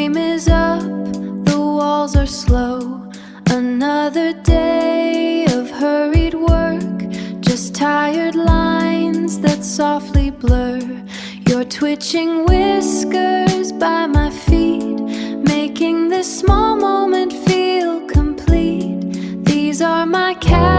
frame is up, the walls are slow. Another day of hurried work, just tired lines that softly blur. Your twitching whiskers by my feet, making this small moment feel complete. These are my